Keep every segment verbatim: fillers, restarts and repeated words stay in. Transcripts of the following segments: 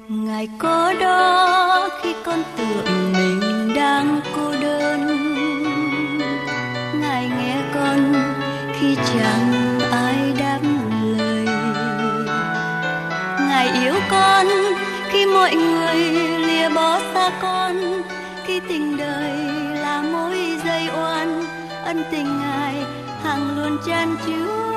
Ngài có đó khi con tưởng mình đang cô đơn, Ngài nghe con khi chẳng ai đáp lời, Ngài yêu con khi mọi người lìa bỏ xa con, khi tình đời là mối dây oan, ân tình Ngài hằng luôn chan chứa.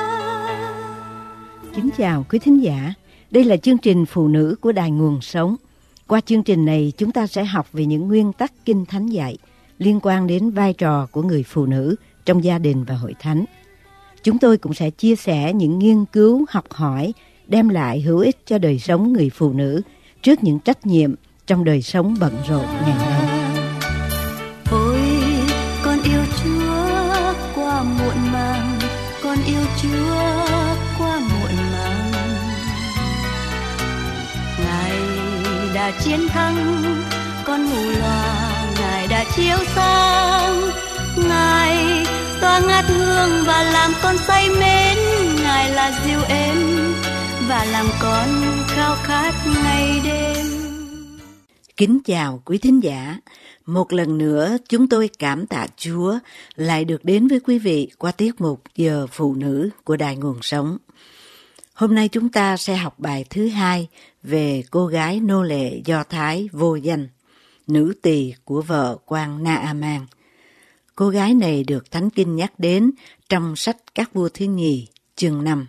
Kính chào quý thính giả, đây là chương trình Phụ nữ của Đài Nguồn Sống. Qua chương trình này chúng ta sẽ học về những nguyên tắc Kinh Thánh dạy liên quan đến vai trò của người phụ nữ trong gia đình và hội thánh. Chúng tôi cũng sẽ chia sẻ những nghiên cứu học hỏi đem lại hữu ích cho đời sống người phụ nữ trước những trách nhiệm trong đời sống bận rộn ngày nay. Ôi, con yêu Chúa qua muộn màng, con yêu Chúa qua muộn màng. Ngài đã chiến thắng, con mù lòa, Ngài đã chiếu sáng. Ngài tỏa ngát hương và làm con say mến, Ngài là dịu êm và làm con khao khát ngày đêm. Kính chào quý thính giả, một lần nữa chúng tôi cảm tạ Chúa lại được đến với quý vị qua tiết mục Giờ Phụ Nữ của Đài Nguồn Sống. Hôm nay chúng ta sẽ học bài thứ hai về cô gái nô lệ Do Thái vô danh, nữ tỳ của vợ quan Na-a-man. Cô gái này được Thánh Kinh nhắc đến trong sách Các Vua thứ nhì, chương năm.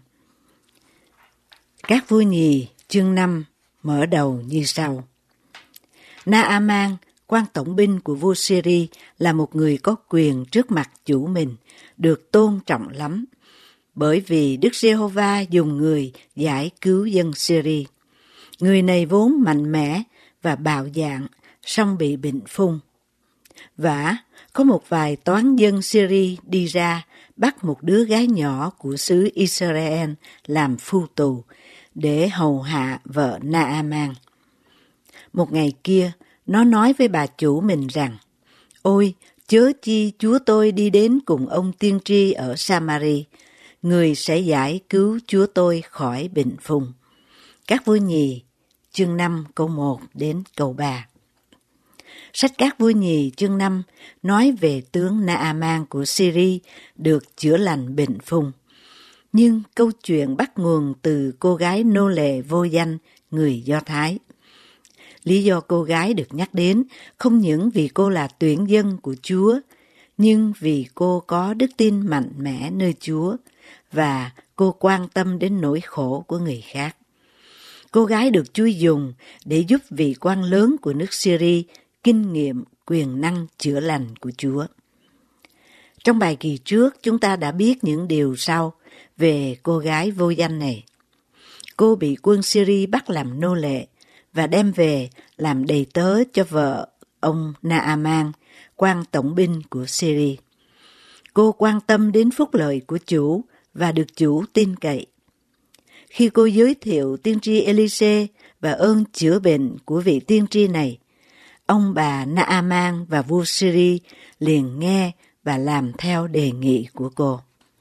Các Vua nhì, chương năm, mở đầu như sau. Na-a-man, quan tổng binh của vua Syria, là một người có quyền trước mặt chủ mình, được tôn trọng lắm, bởi vì Đức Giê-hô-va dùng người giải cứu dân Syria. Người này vốn mạnh mẽ và bạo dạn, song bị bệnh phung. Vả, có một vài toán dân Syria đi ra bắt một đứa gái nhỏ của xứ Israel làm phu tù để hầu hạ vợ Na-a-man. Một ngày kia, nó nói với bà chủ mình rằng, ôi, chớ chi chúa tôi đi đến cùng ông tiên tri ở Samari, người sẽ giải cứu chúa tôi khỏi bệnh phung. Các Vua nhì, chương năm câu một đến câu ba. Sách Các Vua nhì chương năm nói về tướng Na-a-man của Syria được chữa lành bệnh phung. Nhưng câu chuyện bắt nguồn từ cô gái nô lệ vô danh người Do Thái. Lý do cô gái được nhắc đến không những vì cô là tuyển dân của Chúa, nhưng vì cô có đức tin mạnh mẽ nơi Chúa và cô quan tâm đến nỗi khổ của người khác. Cô gái được Chúa dùng để giúp vị quan lớn của nước Syria kinh nghiệm quyền năng chữa lành của Chúa. Trong bài kỳ trước, chúng ta đã biết những điều sau về cô gái vô danh này. Cô bị quân Syria bắt làm nô lệ và đem về làm đầy tớ cho vợ ông Na-a-man, quan tổng binh của Syria. Cô quan tâm đến phúc lợi của chủ và được chủ tin cậy. Khi cô giới thiệu tiên tri Ê-li-xê và ơn chữa bệnh của vị tiên tri này, ông bà Na-a-man và vua Syria liền nghe và làm theo đề nghị của cô.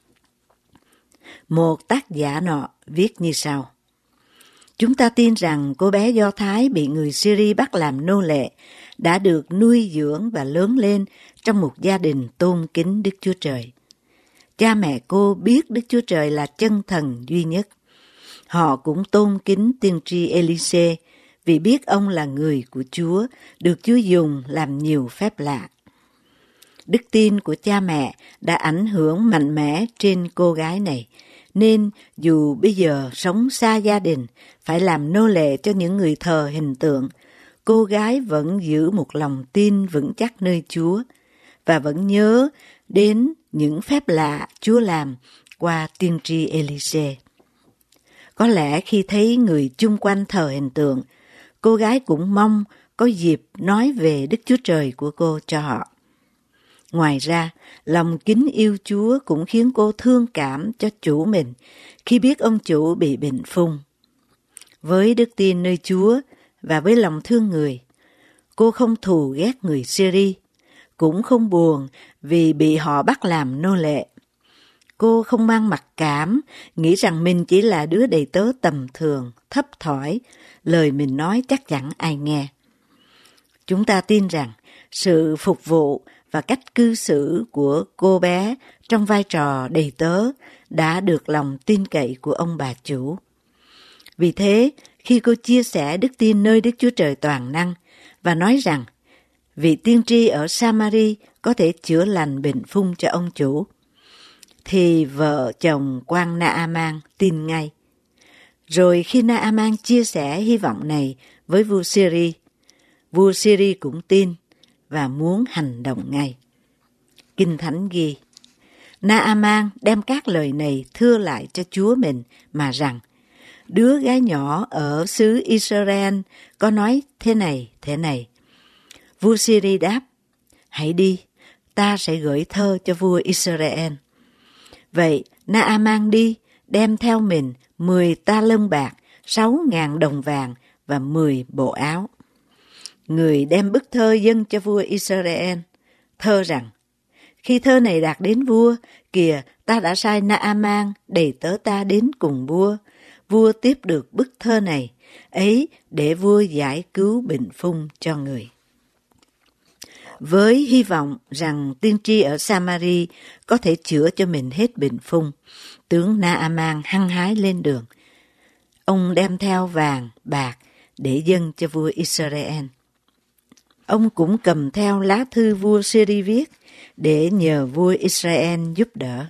Một tác giả nọ viết như sau. Chúng ta tin rằng cô bé Do Thái bị người Syria bắt làm nô lệ đã được nuôi dưỡng và lớn lên trong một gia đình tôn kính Đức Chúa Trời. Cha mẹ cô biết Đức Chúa Trời là chân thần duy nhất. Họ cũng tôn kính tiên tri Ê-li-xê vì biết ông là người của Chúa, được Chúa dùng làm nhiều phép lạ. Đức tin của cha mẹ đã ảnh hưởng mạnh mẽ trên cô gái này, nên dù bây giờ sống xa gia đình, phải làm nô lệ cho những người thờ hình tượng, cô gái vẫn giữ một lòng tin vững chắc nơi Chúa và vẫn nhớ đến những phép lạ Chúa làm qua tiên tri Ê-li-xê. Có lẽ khi thấy người chung quanh thờ hình tượng, cô gái cũng mong có dịp nói về Đức Chúa Trời của cô cho họ. Ngoài ra, lòng kính yêu Chúa cũng khiến cô thương cảm cho chủ mình khi biết ông chủ bị bệnh phung. Với đức tin nơi Chúa và với lòng thương người, cô không thù ghét người Syria, cũng không buồn vì bị họ bắt làm nô lệ. Cô không mang mặc cảm, nghĩ rằng mình chỉ là đứa đầy tớ tầm thường, thấp thỏi, lời mình nói chắc chắn ai nghe. Chúng ta tin rằng sự phục vụ và cách cư xử của cô bé trong vai trò đầy tớ đã được lòng tin cậy của ông bà chủ. Vì thế, khi cô chia sẻ đức tin nơi Đức Chúa Trời toàn năng và nói rằng vị tiên tri ở Samari có thể chữa lành bệnh phung cho ông chủ, thì vợ chồng quan Naaman tin ngay. Rồi khi Naaman chia sẻ hy vọng này với vua Syria, vua Syria cũng tin và muốn hành động ngay. Kinh Thánh ghi, Naaman đem các lời này thưa lại cho chúa mình mà rằng, đứa gái nhỏ ở xứ Israel có nói thế này, thế này. Vua Syria đáp, hãy đi, ta sẽ gửi thơ cho vua Israel. Vậy Naaman đi, đem theo mình mười ta lân bạc, sáu ngàn đồng vàng và mười bộ áo. Người đem bức thơ dâng cho vua Israel, thơ rằng, khi thơ này đạt đến vua, kìa ta đã sai Naaman đầy tớ ta đến cùng vua. Vua tiếp được bức thơ này, ấy để vua giải cứu bệnh phung cho người. Với hy vọng rằng tiên tri ở Samari có thể chữa cho mình hết bệnh phung, tướng Naaman hăng hái lên đường. Ông đem theo vàng, bạc để dâng cho vua Israel. Ông cũng cầm theo lá thư vua Syria viết để nhờ vua Israel giúp đỡ.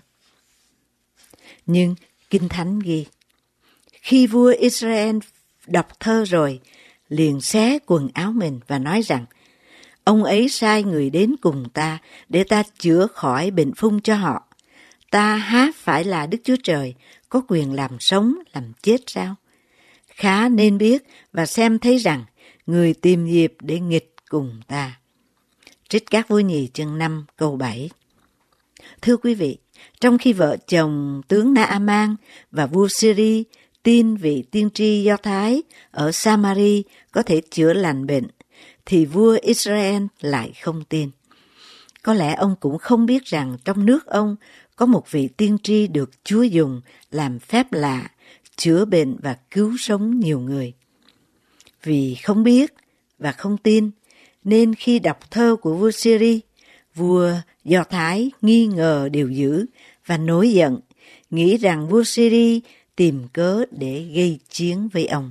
Nhưng Kinh Thánh ghi, khi vua Israel đọc thơ rồi, liền xé quần áo mình và nói rằng, ông ấy sai người đến cùng ta để ta chữa khỏi bệnh phung cho họ. Ta há phải là Đức Chúa Trời, có quyền làm sống, làm chết sao? Khá nên biết và xem thấy rằng người tìm dịp để nghịch cùng ta. Trích Các Vua Nhì chương năm câu bảy. Thưa quý vị, trong khi vợ chồng tướng Naaman và vua Syria tin vị tiên tri Do Thái ở Samari có thể chữa lành bệnh, thì vua Israel lại không tin. Có lẽ ông cũng không biết rằng trong nước ông có một vị tiên tri được Chúa dùng làm phép lạ, chữa bệnh và cứu sống nhiều người. Vì không biết và không tin, nên khi đọc thơ của vua Syria, vua Do Thái nghi ngờ điều dữ và nổi giận, nghĩ rằng vua Syria tìm cớ để gây chiến với ông.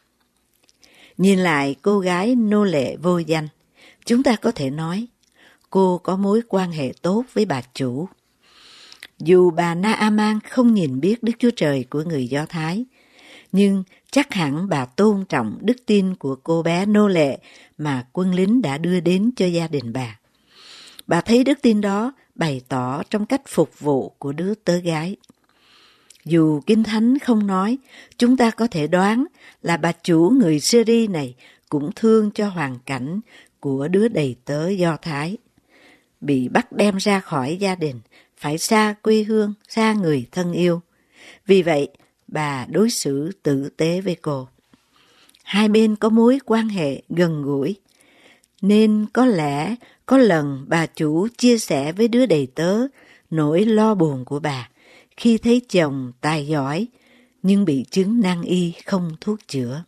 Nhìn lại cô gái nô lệ vô danh, chúng ta có thể nói cô có mối quan hệ tốt với bà chủ. Dù bà Naaman không nhìn biết Đức Chúa Trời của người Do Thái, nhưng chắc hẳn bà tôn trọng đức tin của cô bé nô lệ mà quân lính đã đưa đến cho gia đình bà. Bà thấy đức tin đó bày tỏ trong cách phục vụ của đứa tớ gái. Dù Kinh Thánh không nói, chúng ta có thể đoán là bà chủ người Syria này cũng thương cho hoàn cảnh của đứa đầy tớ Do Thái. Bị bắt đem ra khỏi gia đình, phải xa quê hương, xa người thân yêu. Vì vậy, bà đối xử tử tế với cô. Hai bên có mối quan hệ gần gũi, nên có lẽ có lần bà chủ chia sẻ với đứa đầy tớ nỗi lo buồn của bà khi thấy chồng tài giỏi nhưng bị chứng nan y không thuốc chữa.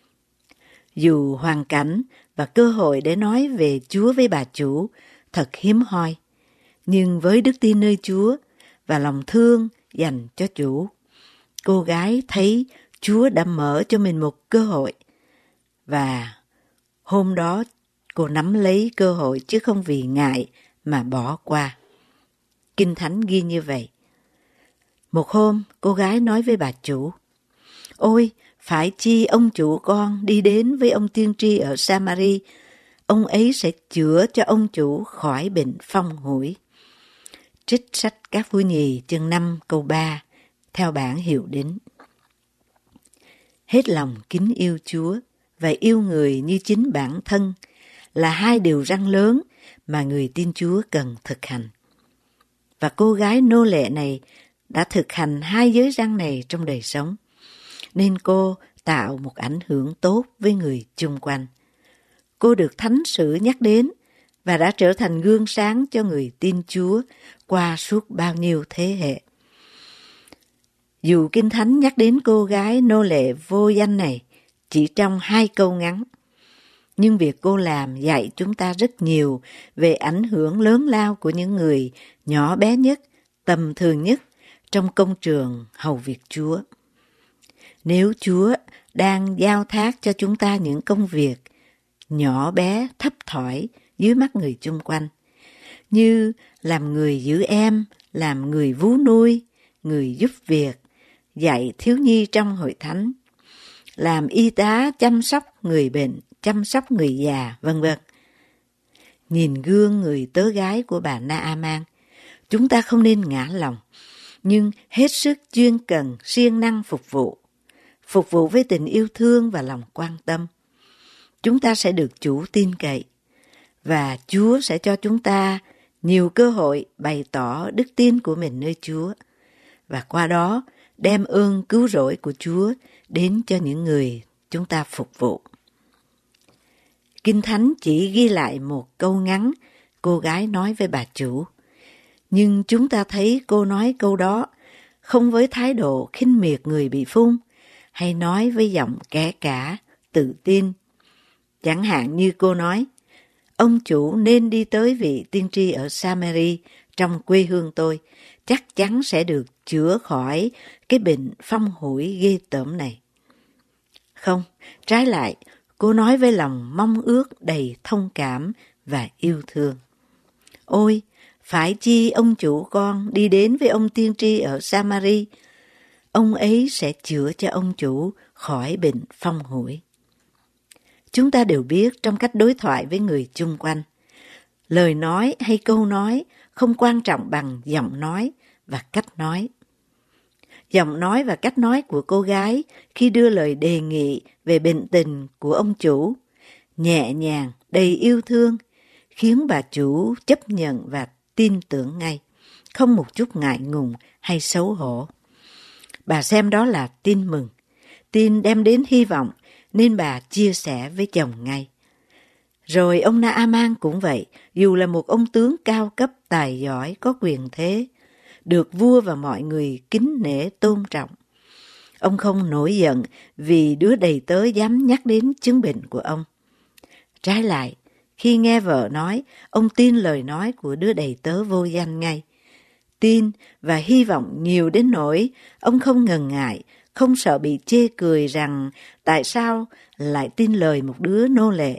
Dù hoàn cảnh và cơ hội để nói về Chúa với bà chủ thật hiếm hoi, nhưng với đức tin nơi Chúa và lòng thương dành cho chủ, cô gái thấy Chúa đã mở cho mình một cơ hội, và hôm đó cô nắm lấy cơ hội chứ không vì ngại mà bỏ qua. Kinh Thánh ghi như vậy. Một hôm, cô gái nói với bà chủ, ôi, phải chi ông chủ con đi đến với ông tiên tri ở Samari, ông ấy sẽ chữa cho ông chủ khỏi bệnh phong hủi. Trích sách Các Vua Nhì chương năm câu ba, theo bản Hiệu Đính. Hết lòng kính yêu Chúa và yêu người như chính bản thân là hai điều răn lớn mà người tin Chúa cần thực hành. Và cô gái nô lệ này đã thực hành hai giới răn này trong đời sống, nên cô tạo một ảnh hưởng tốt với người chung quanh. Cô được thánh sử nhắc đến và đã trở thành gương sáng cho người tin Chúa qua suốt bao nhiêu thế hệ. Dù Kinh Thánh nhắc đến cô gái nô lệ vô danh này chỉ trong hai câu ngắn, nhưng việc cô làm dạy chúng ta rất nhiều về ảnh hưởng lớn lao của những người nhỏ bé nhất, tầm thường nhất trong công trường hầu việc Chúa. Nếu Chúa đang giao thác cho chúng ta những công việc nhỏ bé, thấp thỏi dưới mắt người chung quanh, như làm người giữ em, làm người vú nuôi, người giúp việc, dạy thiếu nhi trong hội thánh, làm y tá chăm sóc người bệnh, chăm sóc người già, vân vân. Nhìn gương người tớ gái của bà Naaman, chúng ta không nên ngã lòng, nhưng hết sức chuyên cần, siêng năng phục vụ. Phục vụ với tình yêu thương và lòng quan tâm. Chúng ta sẽ được Chủ tin cậy, và Chúa sẽ cho chúng ta nhiều cơ hội bày tỏ đức tin của mình nơi Chúa, và qua đó đem ơn cứu rỗi của Chúa đến cho những người chúng ta phục vụ. Kinh Thánh chỉ ghi lại một câu ngắn cô gái nói với bà chủ, nhưng chúng ta thấy cô nói câu đó không với thái độ khinh miệt người bị phun, hay nói với giọng kẻ cả, tự tin. Chẳng hạn như cô nói, ông chủ nên đi tới vị tiên tri ở Samari trong quê hương tôi, chắc chắn sẽ được chữa khỏi cái bệnh phong hủi ghê tởm này. Không, trái lại, cô nói với lòng mong ước đầy thông cảm và yêu thương. Ôi, phải chi ông chủ con đi đến với ông tiên tri ở Samari, ông ấy sẽ chữa cho ông chủ khỏi bệnh phong hủi. Chúng ta đều biết trong cách đối thoại với người chung quanh, lời nói hay câu nói không quan trọng bằng giọng nói và cách nói. Giọng nói và cách nói của cô gái khi đưa lời đề nghị về bệnh tình của ông chủ, nhẹ nhàng, đầy yêu thương, khiến bà chủ chấp nhận và tin tưởng ngay, không một chút ngại ngùng hay xấu hổ. Bà xem đó là tin mừng, tin đem đến hy vọng, nên bà chia sẻ với chồng ngay. Rồi ông Naaman cũng vậy, dù là một ông tướng cao cấp, tài giỏi, có quyền thế, được vua và mọi người kính nể tôn trọng. Ông không nổi giận vì đứa đầy tớ dám nhắc đến chứng bệnh của ông. Trái lại, khi nghe vợ nói, ông tin lời nói của đứa đầy tớ vô danh ngay. Tin và hy vọng nhiều đến nỗi ông không ngần ngại, không sợ bị chê cười rằng tại sao lại tin lời một đứa nô lệ.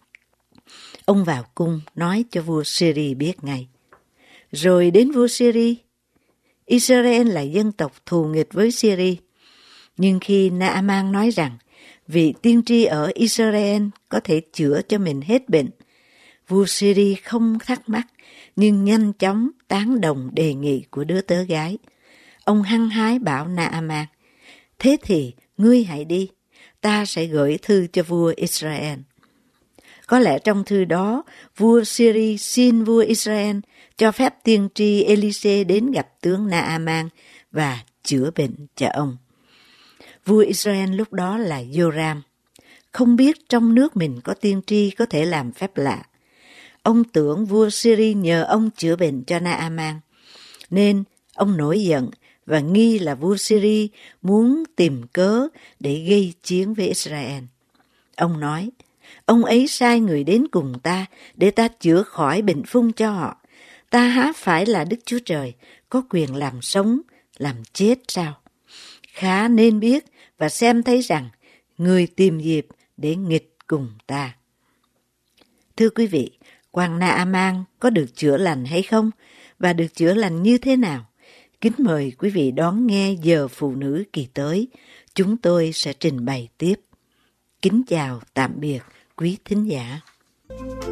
Ông vào cung nói cho vua Syria biết ngay. Rồi đến vua Syria. Israel là dân tộc thù nghịch với Syria. Nhưng khi Naaman nói rằng vị tiên tri ở Israel có thể chữa cho mình hết bệnh, vua Syria không thắc mắc, nhưng nhanh chóng tán đồng đề nghị của đứa tớ gái. Ông hăng hái bảo Naaman, thế thì ngươi hãy đi, ta sẽ gửi thư cho vua Israel. Có lẽ trong thư đó, vua Syria xin vua Israel cho phép tiên tri Elise đến gặp tướng Naaman và chữa bệnh cho ông. Vua Israel lúc đó là Joram, không biết trong nước mình có tiên tri có thể làm phép lạ. Ông tưởng vua Syria nhờ ông chữa bệnh cho Naaman, nên ông nổi giận và nghi là vua Syria muốn tìm cớ để gây chiến với Israel. Ông nói, ông ấy sai người đến cùng ta để ta chữa khỏi bệnh phung cho họ. Ta há phải là Đức Chúa Trời, có quyền làm sống, làm chết sao? Khá nên biết và xem thấy rằng người tìm dịp để nghịch cùng ta. Thưa quý vị, quan Naaman có được chữa lành hay không? Và được chữa lành như thế nào? Kính mời quý vị đón nghe giờ phụ nữ kỳ tới. Chúng tôi sẽ trình bày tiếp. Kính chào, tạm biệt quý thính giả.